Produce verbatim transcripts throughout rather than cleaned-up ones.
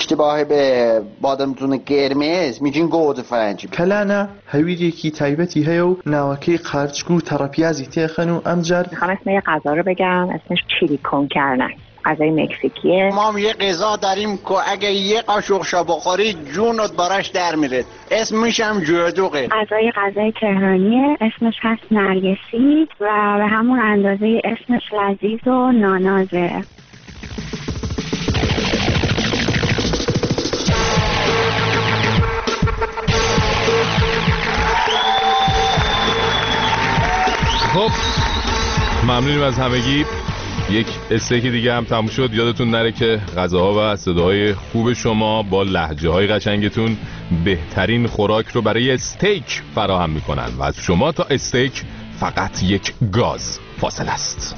اشتباه به بادمجون قرمز میگین گوجه فرنگی. کلانه هویدێکی تایبەتی هەیە و ناوەکەی قارچگو و تەڕەپیازی تێخەن و ئەمجار میخوام اسم یه غذا رو بگم، اسمش چیلی کن کردن، غذای مکزیکیه. ما هم یه غذا داریم که اگه یه قاشق شا بخوری جونت براش در میره، اسمش هم جودوقه. غذای غذای تهرانیه، اسمش هست نرگسی و به همون اندازه اسمش لذیذ و نانازه. خب ممنونیم از همگی. یک استیک دیگه هم تموم شد. یادتون نره که غذاها و صداهای خوب شما با لهجه های قشنگتون بهترین خوراک رو برای استیک فراهم میکنن و از شما تا استیک فقط یک گاز فاصله است.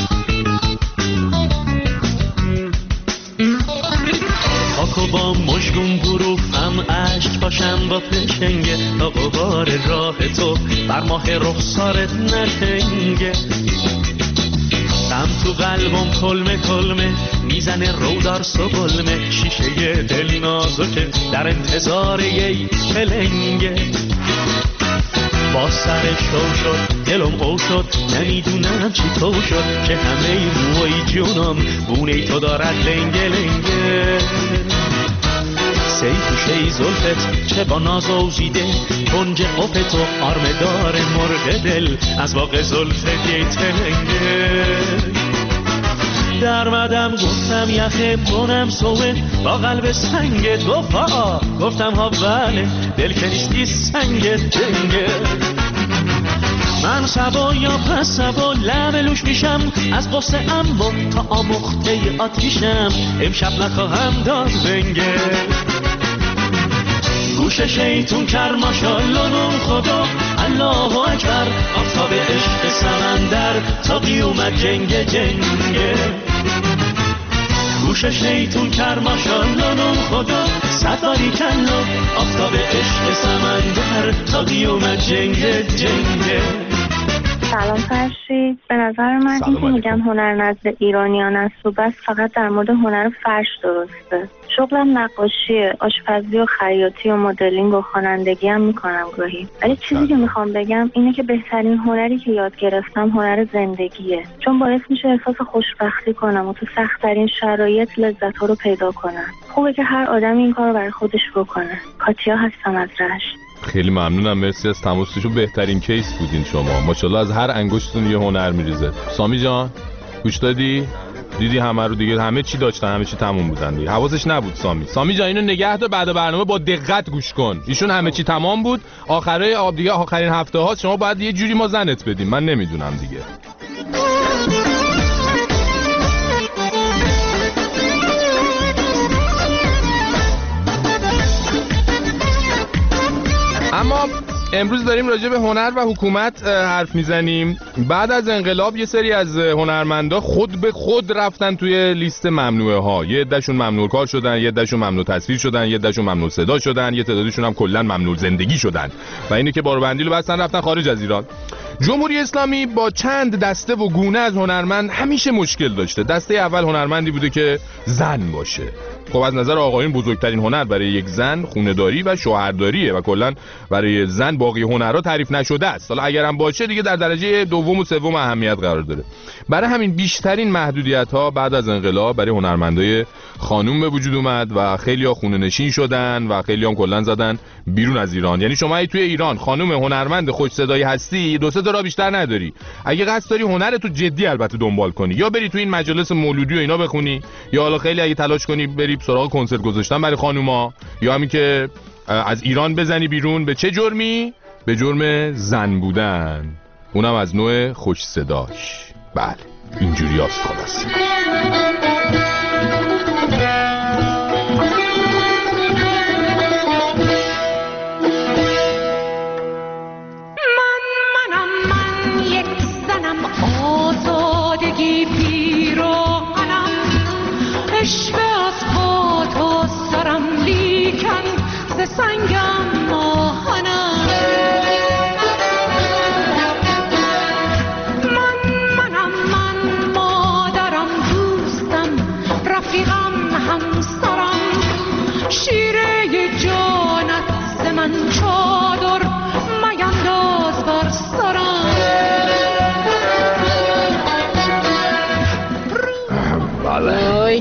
خاکو با مشگون گروفم عشق باشم با پشنگه تا غبار راه تو بر ماه رخسارت نشنگه. غم تو قلبم کلمه کلمه میزنه رودار سبلمه، شیشه دل نازکه در انتظار یه پلنگه. با سر شو شد دلم او شد، نمیدونم چی تو شد که همه موی جونم بونه تو دارد لنگه لنگه. سیفوشه زلفت چه با ناز اوزیده، کنج قفت و آرمدار مرغ دل از باغ زلفت یه تلنگه. در مدم گفتم یخه کنم سوه با قلب سنگت، گفتا گفتم ها بله دل که نیستی سنگت جنگه. من سبا یا پس سبا لبلوش میشم از قصه اما تا آمخته آتیشم، امشب نخواهم داد بنگه. گوش شیطون کر ماشالله نون خدا الله اکبر، آفتاب عشق سمندر تا قیومت جنگ جنگه. گوش شیطون کر ماشالله نون خدا سفاری کلا، آفتاب عشق سمندر تا قیومت جنگ جنگه. سلام فرشید. به نظر من این که میگن هنر نزد ایرانیان است و بس فقط در مورد هنر فرش درسته. شغلم نقاشیه، آشپزی و خیاطی و مدلینگ و خوانندگی هم میکنم گاهی. ولی چیزی که میخوام بگم اینه که بهترین هنری که یاد گرفتم هنر زندگیه، چون باعث میشه احساس خوشبختی کنم و تو سخت‌ترین شرایط لذت‌ها رو پیدا کنم. خوبه که هر آدمی این کارو برای خودش بکنه. کاتیا هستم از رشت. خیلی ممنونم، مرسی از تماسشون. بهترین کیس بودین شما، ماشاءالله از هر انگشتتون یه هنر میریزه. سامی جان گوش دادی؟ دیدی همه رو دیگه، همه چی داشتن، همه چی تموم بودن دیگه. حواسش نبود سامی. سامی جان اینو نگه دار، بعد برنامه با دقت گوش کن. ایشون همه چی تمام بود، آخره آب دیگه آخرین هفته ها شما باید یه جوری ما زنت بدیم. من نمیدونم دیگه. اما امروز داریم راجع به هنر و حکومت حرف میزنیم. بعد از انقلاب یه سری از هنرمندا خود به خود رفتن توی لیست ممنوعه ها. یه عدهشون ممنوع کار شدن، یه عدهشون ممنوع تصویر شدن، یه عدهشون ممنوع صدا شدن، یه تعدادشون هم کلا ممنوع زندگی شدن و اینه که باربندی رو بستن رفتن خارج از ایران. جمهوری اسلامی با چند دسته و گونه از هنرمند همیشه مشکل داشته. دسته اول هنرمندی بوده که زن باشه. خب از نظر آقایون بزرگترین هنر برای یک زن خونه‌داری و شوهرداریه و کلا برای زن باقی هنرها تعریف نشده است. حالا اگرم باشه دیگه در درجه دوم و سوم اهمیت قرار داره. برای همین بیشترین محدودیت‌ها بعد از انقلاب برای هنرمندای خانوم به وجود اومد و خیلی‌ها خونه‌نشین شدن و خیلی‌ها هم کلا زدن بیرون از ایران. یعنی شما ای توی ایران خانوم هنرمند خوش صدایی هستی، دو سه تا راه بیشتر نداری. اگه قصد داری هنرت تو جدی البته دنبال کنی، یا بری تو این مجالس مولودی و اینا بخونی، یا حالا خیلی اگه تلاش کنی بری سراغ کنسرت گذاشتن برای خانوما، یا همین که از ایران بزنی بیرون. به چه جرمی؟ به جرم زن بودن، اونم از نوع خوش صداش. بله اینجوری هست خلاصی. سنگم ماهنم من منم من مادرم دوستم رفیقم همسرم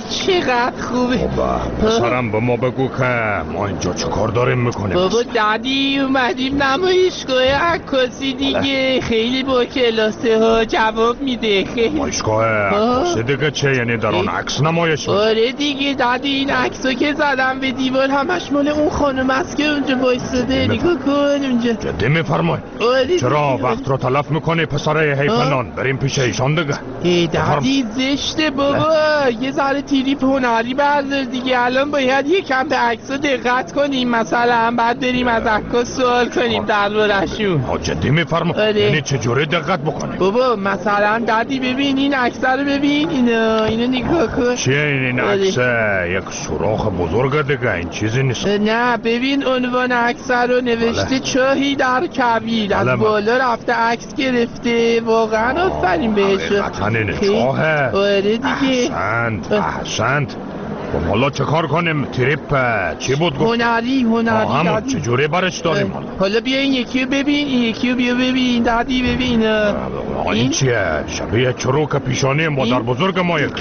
چقدر خوبه. پسرم به ما بگو که ما اینجا چه کار داریم میکنیم؟ بابا دادی اومدیم نمایشگاه عکاسی دیگه. خیلی با کلاسه ها جواب میده. نمایشگاه عکاسی دیگه چه؟ یعنی در اون عکس نمایش میده؟ آره دیگه دادی، این عکسا که زدم به دیوار همش مال اون خانم است که اونجا وایساده. نگاه کن اونجا. جدی میفرمای؟ چرا وقت رو تلف میکنی پسر حیفنان؟ بریم پیش ایشان دیگه. ای دادی زشته بابا، یه ذره تریپ هنری بردار دیگه. الان باید یکم به عکس‌ها دقت کنیم، مثلا بعد بریم از عکاس سوال کنیم درباره‌شون. ها جدی میفرمای؟ یعنی چجوری دقت بکنیم؟ بابا مثلا دادی ببین این عکس رو ببین، اینا اینو نگاه کن. چیه این عکس؟ یک سوراخ بزرگ دیگه، این چیزی نیست. نه ببین عنوان عکس رو نوشته چاهی در کویر. از بالا رفته عکس گرفته. واقعا آفرین بهش. حقیقتاً اینه چاهه. آره دیگه. احسنت احسنت. خب حالا چه کار کنیم؟ تریپ چی بود گفت؟ هنری هنری همون چجوری برش داریم حالا؟ حالا بیا این یکی رو ببین، این یکی رو بیا ببین دادی ببین. این چیه؟ شبیه چروک پیشانی مادر بزرگ ما یک.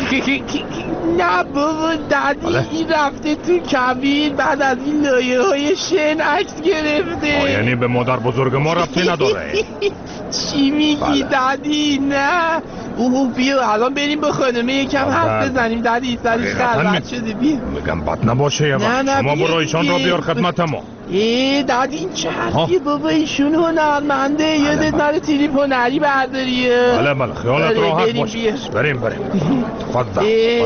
نه بابا دادی این رفته تو کویر، بعد از این لایه های شن عکس گرفته. یعنی به مادر بزرگ ما رفتی نداره؟ چی میگی دادی؟ نه اوه بیا الان بریم با خانمه یکم حرف بزنیم. دادی سرش خلوت شده. بیا میگم بد نباشه یه وقت شما برو ایشان را بیار خدمت ما. ای دادی این چه حرفیه بابا؟ ایشون هنرمنده، یادت نره تریپ هنری برداریه. بله بله خیالت راحت باشه. بریم بریم. تفضل.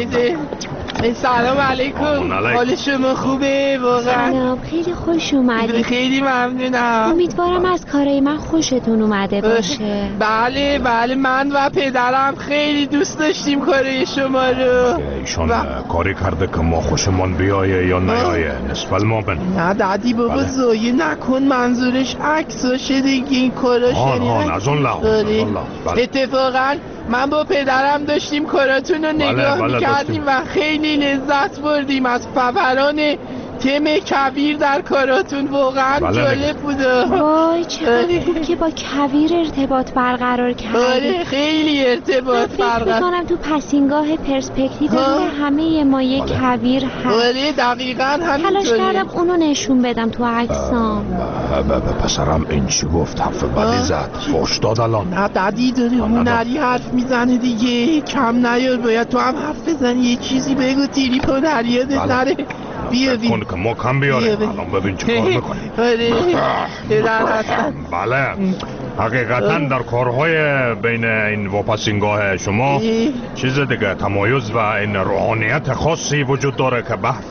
سلام علیکم. حال شما خوبه؟ واقعا سلام، خیلی خوش اومدید. خیلی ممنونم. امیدوارم از کارای من خوشتون اومده باشه. بله بله من و پدرم خیلی دوست داشتیم کارای شما رو. ایشان کاری کرده که ما خوشمان بیایه یا نیایه نسبت ما بن. نه دادی بابا زایه نکن، منظورش عکساشه دیگه این کاراش. آن آن از اون لحاظ. اتفاقا من با پدرم داشتیم کاراتون رو نگاه بله میکردیم و خیلی لذت بردیم از فوران تم کویر در کاراتون. واقعا بله جالب بوده. وای چقدر خوب که با کویر ارتباط برقرار کردید. آره خیلی ارتباط برقرار. فکر میکنم تو پسینگاه پرسپکتیو همه ما یک کویر هست. آره دقیقاً همینطوره. تلاش کردم اونو نشون بدم تو عکسام. پسرم این چی گفت؟ حرف بدی زد، فوش داد الان. نه دادی داره هنری حرف میزنه دیگه، کم نیار. باید تو هم حرف بزنی، یه چیزی بگو تریپ هنری یادت نره. بیا بیا کن که ما کم بیاریم. الان ببین چه کار میکنیم. آره پدر هستن. بله حقیقتا در کارهای بین این واپسینگاه شما چیز دیگه تمایز و این روحانیت خاصی وجود داره که بحث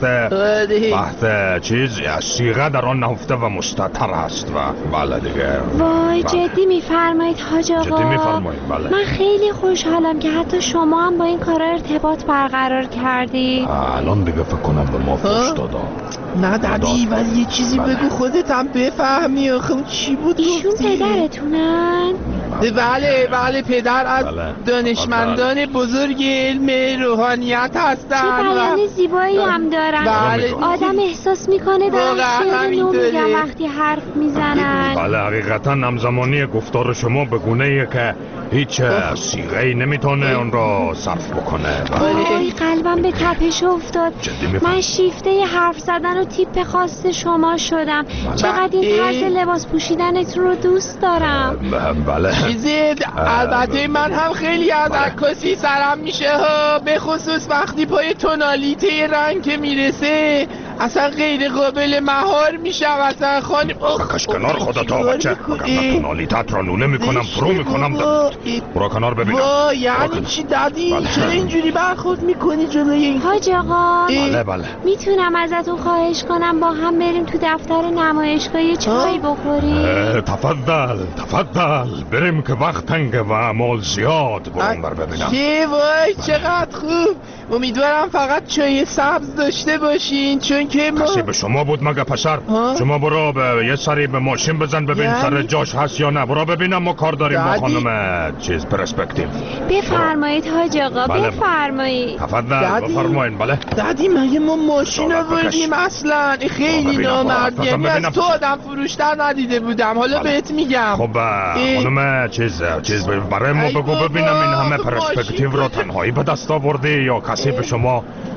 بحث چیز صیغه در آن نهفته و مستتر هست. و بله دیگه. وای جدی میفرمایید حاج آقا؟ جدی میفرمایید بله. من خیلی خوشحالم که حتی شما هم با این کارا ارتباط برقرار کردی. الان دیگه فکر کنم به ما فوش دادا. نه دادی ولی یه چیزی بله. بگو خودت هم بفهمی. آخه چی بود ایشون گفتی؟ پدرتونن؟ بله بله پدر از بله. دانشمندان بله. بزرگ علم روحانیت هستن. چه بیان زیبایی هم دارن. بله. آدم احساس میکنه دارن شعر نو میگن وقتی حرف میزنن. بله حقیقتا همزمانی گفتار شما به گونه‌ایه که هیچ صیغه‌ای نمیتونه اون را صرف بکنه. وای قلبم به تپش افتاد. من شیفته حرف زدن و تیپ خاص شما شدم. چقدر این طرز لباس پوشیدنتون رو دوست دارم. بله چیزی البته من هم خیلی از عکاسی سرم میشه ها، به خصوص وقتی پای تونالیته رنگ که میرسه اصلا غیر قابل مهار میشه. اصلا خانم کش کنار خودتا بچه، مگم تونالیتت را نونه میکنم فرو میکنم. برو کنار ببینم. وای یعنی چی دادی؟ بله. چرا اینجوری برخورد میکنی جلوی این؟ حاج آقا بله بله میتونم ازتون خواهش کنم با هم بریم تو دفتر نمایشگاه چای بخوریم؟ تفضل تفضل بریم که وقت تنگه و اعمال زیاد. برون بر ببینم. چه وای چقدر خوب. امیدوارم فقط چای سبز داشته باشین چون که ما کسی به شما بود مگه پسر؟ شما برو به یه سری به ماشین بزن ببین یعنی؟ سر جاش هست یا نه. برو ببینم ما کار داریم با خانم چیز پرسپکتیو. بفرمایید حاج آقا بله. بفرمایید. تفضل بفرمایید. بله دادی مگه ما ماشین آوردیم اصلا؟ خیلی نامرد. یعنی از تو آدم فروشتر ندیده بودم. حالا بله. بهت میگم. خب خانم چیز چیز برای ما بگو ببینم این همه پرسپکتیو رو تنهایی به دست آوردی یا کسی به شما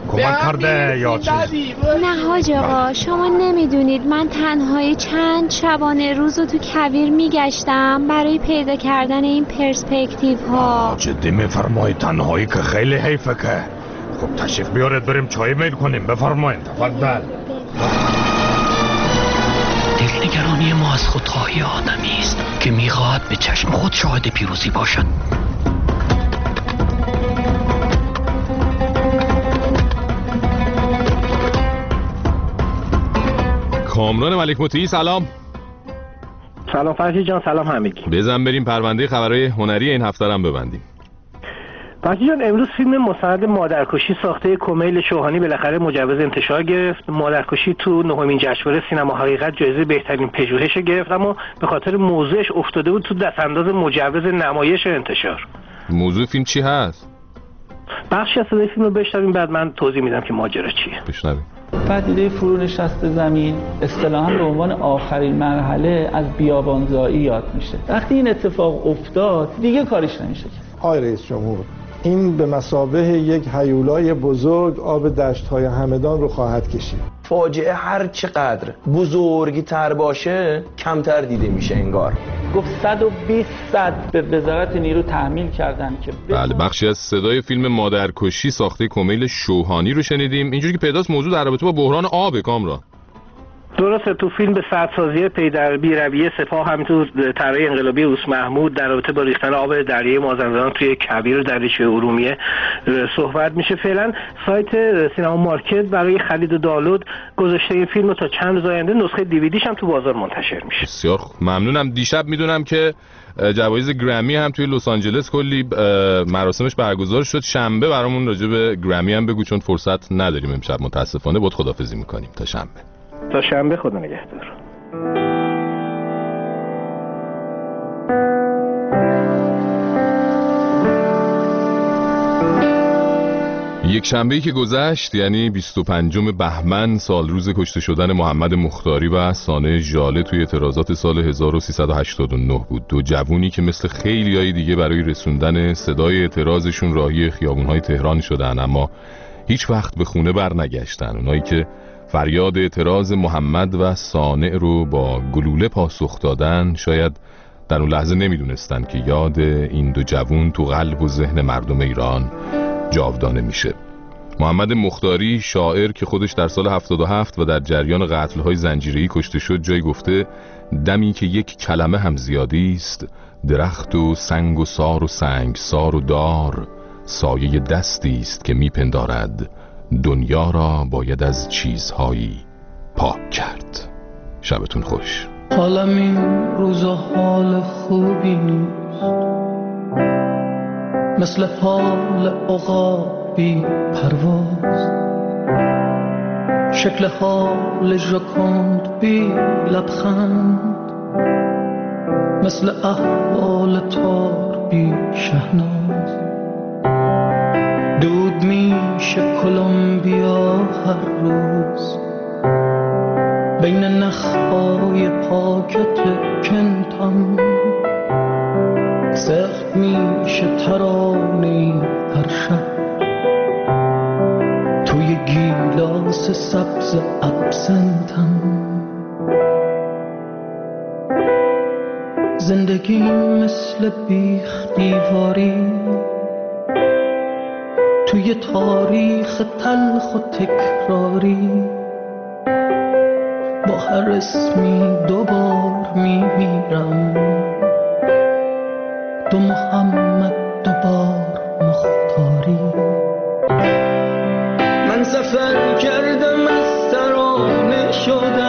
کمک کرده یا چیز؟ نه حاج آقا، شما نمیدونید من تنهای چند شبانه روز رو تو کویر میگشتم برای پیدا کردن این پرسپکتیو ها. جدی میفرمایید؟ تنهایی که خیلی حیفه که. خب تشریف بیارید بریم چای میل کنیم. بفرمایید. تفضل. دلنگرانی ما از خودخواهی آدمی است که میخواهد به چشم خود شاهد پیروزی باشد. کامران ملک مطیعی سلام. سلام فرشید جان، سلام همگی. بزن بریم پرونده خبرهای هنری این هفته هم ببندیم. فرشید جان، امروز فیلم مستند مادرکشی ساخته کمیل شوهانی بالاخره مجوز انتشار گرفت. مادرکشی تو نهمین جشنواره سینما حقیقت جایزه بهترین پژوهش گرفت، اما به خاطر موضوعش افتاده بود تو دستانداز مجوز نمایش انتشار. موضوع فیلم چی هست؟ بخشی از صدای فیلم رو بشنویم بعد من توضیح میدم که ماجرا چیه. بشنویم. پدیده فرونشست زمین اصطلاحاً به عنوان آخرین مرحله از بیابانزایی یاد میشه. وقتی این اتفاق افتاد دیگه کارش نمیشه. آقای رئیس جمهور، این به مثابه یک هیولای بزرگ آب دشت‌های همدان رو خواهد کشید. فاجعه هر چقدر بزرگی تر باشه کمتر دیده میشه انگار. گفت صد و بیست صد به وزارت نیرو تحمیل کردن که بله. بخشی از صدای فیلم مادرکشی ساخته کمیل شوهانی رو شنیدیم. اینجوری که پیداست موضوع در رابطه با بحران آب. کامران درسته، تو فیلم به سدسازی پی در بی‌رویه سپاه، همینطور طرح انقلابی اوس محمود در رابطه با ریختن آب دریای مازندران توی کویر دریاچه ارومیه صحبت میشه. فعلا سایت سینما مارکت برای خرید و دانلود گذاشته این فیلم رو تا چند روز آینده نسخه دیویدیش هم تو بازار منتشر میشه. بسیار ممنونم. دیشب میدونم که جوایز گرمی هم توی لس آنجلس کلی مراسمش برگزار شد. شنبه برامون راجع به گرمی هم بگو، چون فرصت نداریم امشب متاسفانه. بود خداحافظی میکنیم تا شنبه. تا شنبه، خدا نگهدار. یک شنبه‌ای که گذشت، یعنی بیست و پنجم بهمن، سال روز کشته شدن محمد مختاری و سانه ژاله توی اعتراضات سال هزار و سیصد و هشتاد و نه بود. دو جوونی که مثل خیلیای دیگه برای رسوندن صدای اعتراضشون راهی خیابون‌های تهران شدن، اما هیچ وقت به خونه برنگشتن. اونایی که فریاد اعتراض محمد و صانع رو با گلوله پاسخ دادن، شاید در اون لحظه نمیدونستن که یاد این دو جوون تو قلب و ذهن مردم ایران جاودانه میشه. محمد مختاری، شاعر که خودش در سال هفتاد و هفت و در جریان قتل‌های زنجیره‌ای کشته شد، جایی گفته دمی که یک کلمه هم زیادی است، درخت و سنگ و سار و سنگ سار و دار، سایه دستی است که میپندارد دنیا را باید از چیزهایی پاک کرد. شبتون خوش. حالم این روزا حال خوبی نیست، مثل حال عقابی پرواز، شکل حال ژاکند بی لبخند، مثل احوال تار بی شهناز. دود میشه کلمبیا هر روز، بین نخهای پاکت کنتم، سخت میشه ترانه هر شب توی گیلاس سبز ابسنتم. زندگی مثل بیخ دیواری توی تاریخ تلخ و تکراری، با هر اسمی دوبار میمیرم، دو محمد دوبار مختاری. من سفر کردم از ترانه شدم،